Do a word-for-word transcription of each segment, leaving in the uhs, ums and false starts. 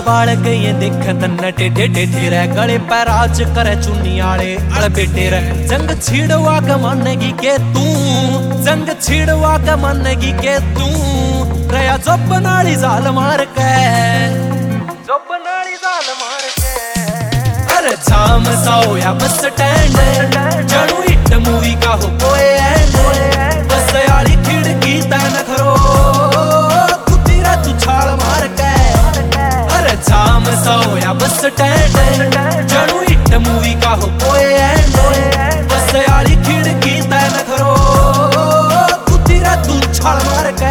बाल गई देख तन्ने टेढ़े टेढ़े रे गले पे राज करे चुन्नी आले अड़ बेटे रे जंग छिड़वा के मानेगी के तू जंग छिड़वा के मानेगी के तू रया जब नाली जाल मार के जब नाली जाल मार के अरे जाम साओ या बस स्टैंड जड़ू हिट मूवी का हो कोई एंड बस याली खिड़की तन करो कुत्ती रे तू छाल मार के अरे जाम साओ या बस स्टैंड जड़ू हिट मूवी का हो कोई एंड बस याली खिड़की तन करो कुत्ती रे तू छाल मार के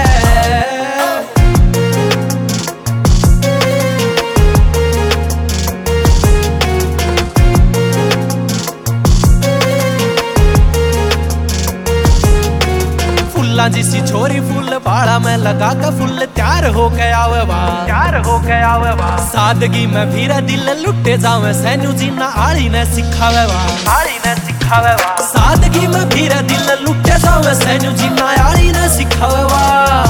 जिसी छोरी फूल बाड़ा में लगा के फुल त्यार हो गया वे त्यार हो गया वे सादगी में भीरा दिल लुटे जावे सैनू जीना आड़ी ने सिखावे वा आड़ी ने सिखावे वा सादगी में भीरा दिल लुटे जावे सैनू जीना आड़ी ने सिखावे वा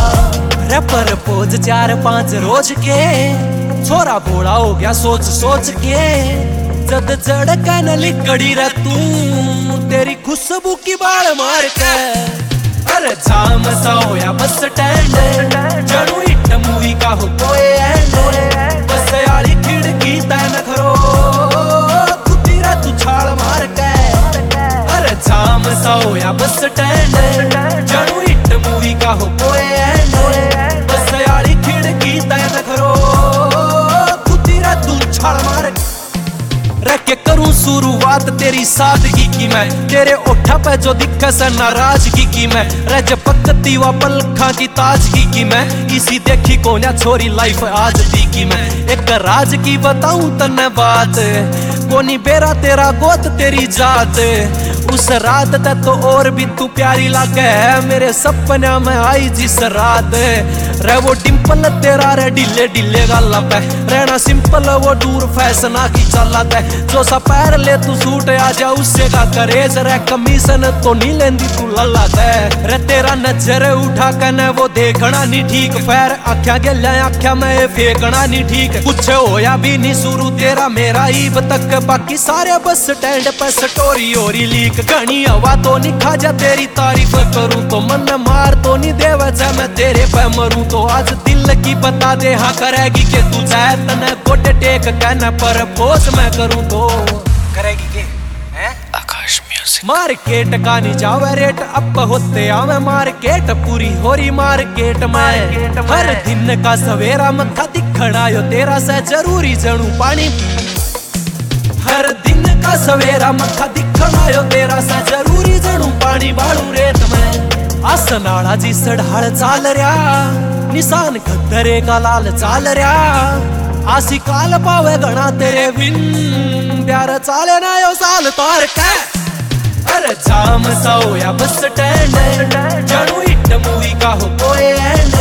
रैपर पोज चार पांच रोज के छोरा बोला हो गया सोच सोच के जद जड़ के न लिकड़ी रे तू तेरी खुशबू की बाल मार के अरे जाम साओ या बस स्टैंड जड़ू हिट मूवी का हो कोई एंड बस याली खिड़की तन करो कुत्ती रे तू छाल मार के अरे जाम साओ या बस स्टैंड जड़ू हिट मूवी का हो कोई एंड बस याली खिड़की तन करो कुत्ती रे तू छाल मार के रह के करूं शुरुआत तेरी सादगी की मैं तेरे ओठा पे जो दिक्कत से नाराजगी की मैं रज पकती वा पलखा की ताजगी की मैं इसी देखी कोन्या छोरी लाइफ आज दी की मैं एक राज की बताऊं तन्ने बात कोनी बेरा तेरा गोत तेरी जात उस रात ते तो और भी तू प्यारी लागे मेरे सपना में आई जिस रात रे वो डिम्पल तेरा रे ढिले ढिले गाला पे रहना सिंपल वो दूर फैसना की चला दे जो सा पैर ले तू सूट आ जा उससे का करेज रे कमीशन तो नहीं लेंदी तू लल्ला दे रे तेरा नजर उठा के न वो देखना नहीं ठीक फैर आख्या गया आख्या मैं फेंकना नहीं ठीक कुछ होया भी नहीं शुरू तेरा मेरा ईब तक बाकी सारे बस स्टैंड पे स्टोरी और लीक घनी हवा तो नहीं खा जा तेरी तारीफ करूं तो मन मार तो नहीं देवा जा मैं तेरे पे मरूं तो आज दिल की बता दे हाँ करेगी के तू चाहे तने गोटे टेक कहना पर पोस मैं करूं तो करेगी के हैं आकाश म्यूजिक मार्केट का नहीं जावे रेट अप होते आवे मार्केट पूरी होरी मार्केट में हर दिन का सवेरा मत्था दिखना यो तेरा से जरूरी जणू पानी हर दिन का सवेरा मत्था दिखना यो तेरा सा जरूरी जणू पानी बाड़ू रेत में आसनाड़ा जी सढ़ाड़ चाल रहा निशान खद्दरे का लाल चाल रहा आसी काल पावे गणा तेरे बिन प्यार चाले ना यो साल तार के अरे जाम साओ या बस स्टैंड जड़ू हिट मूवी का हो कोई एंड